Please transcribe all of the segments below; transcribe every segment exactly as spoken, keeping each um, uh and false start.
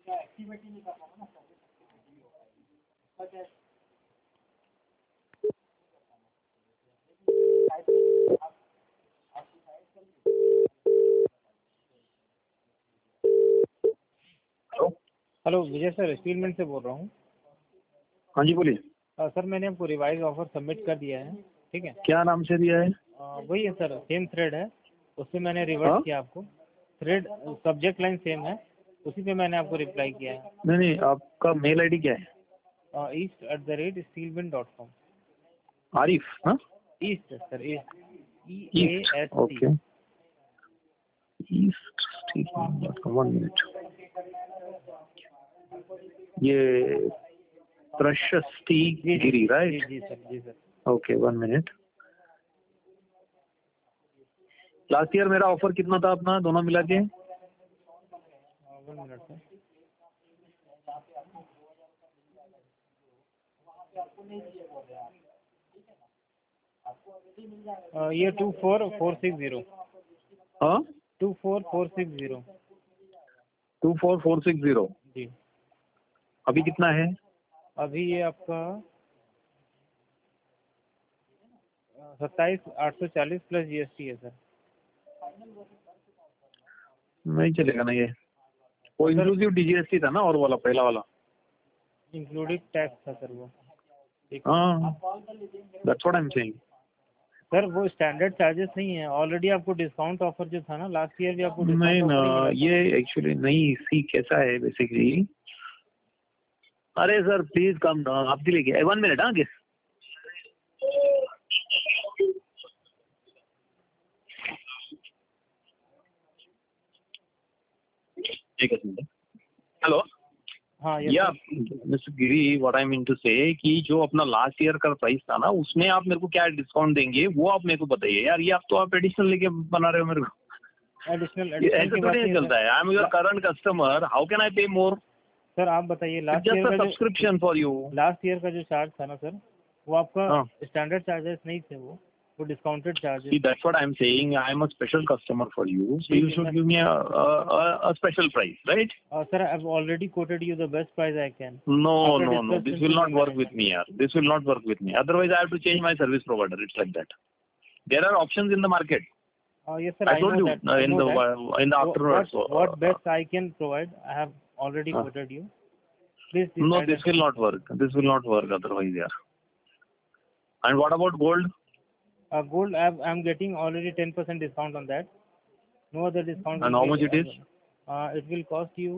Hello Vijay sir, steel mill से बोल रहा हूँ। हाँ जी बोलिए। अ, सर मैंने आपको रिवाइज ऑफर सबमिट कर दिया है, ठीक है। क्या नाम से दिया है? अ, वही है सर, सेम थ्रेड है, उससे मैंने रिवर्ट हाँ? किया आपको। थ्रेड सब्जेक्ट लाइन सेम है, उसी पे मैंने आपको रिप्लाई किया है। नहीं नहीं, आपका मेल आईडी क्या है? East at the rate steelbin dot com. Arif? हाँ, east sir, east E A east. S okay, east steelbin dot com. One minute. ये प्रशस्ति गिरी, राइट? जी सर, जी sir. Okay, one minute. Last year मेरा offer कितना था अपना, दोनों मिला के? One minute sir. ये two four four six zero. हाँ, two four four six zero. Two four four six zero. जी। अभी कितना है? अभी ये आपका सत्ताईस आठ सौ चालीस प्लस जीएसटी है सर। नहीं चलेगा ना ये, वो इंक्लूसिव डीजीएसटी था ना, और वाला पहला वाला इंक्लूडिंग टैक्स था सर वो। हाँ, that's what I am saying. Sir वो स्टैंडर्ड चार्जेस नहीं है, ऑलरेडी आपको डिस्काउंट ऑफर जो था ना लास्ट ईयर भी आपको नहीं डिस्काउंट ना, ऑफर ये एक्चुअली नहीं, सी कैसा है बेसिकली। अरे सर प्लीज कम डाउन, आप लेके वन मिनट। हाँ किस एक मिनट। हेलो। हाँ yeah mister Giri, what I mean to say कि जो अपना लास्ट ईयर का प्राइस था ना, उसमें आप मेरे को क्या डिस्काउंट देंगे वो आप मेरे को बताइए यार। ये आप तो आप एडिशनल लेके बना रहे हो मेरे को। एडिशनल ऐसे थोड़ी नहीं चलता है। I am your current customer, how can I pay more? Sir आप बताइए, लास्ट ईयर जस्ट का subscription for you. Last year का जो चार्ज था ना सर, वो आपका हाँ, स्टैंडर्ड चार्जेस नहीं थे, वो वो discounted charges. see that's what I'm saying. I'm a special customer for you, so you should give me a a, a special price, right? Uh, sir, I've already quoted you the best price I can. No, After no, no. This discussion will with not my work manager. with me, yaar. This will not work with me. Otherwise, I have to change my service provider. It's like that. There are options in the market. Uh, yes, sir. I I told know you that. uh, I in know the that. uh, in the afterwards. What what best I can provide, I have already Uh, quoted you. Please no, decide. this will not work. This will not work otherwise, yaar. And what about gold? Uh, gold, I've, I'm getting already ten percent discount on that. No other discount. And will how be much it is? available. Uh, it will cost you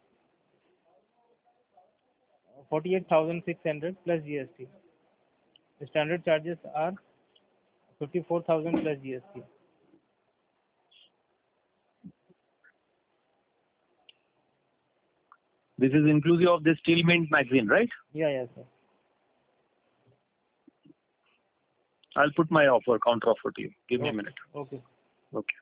forty-eight thousand six hundred plus G S T. The standard charges are fifty-four thousand plus G S T. This is inclusive of this Steel Mint magazine, right? Yeah, yeah, sir. I'll put my offer, counter offer to you. Give me Okay. a minute. Okay. Okay.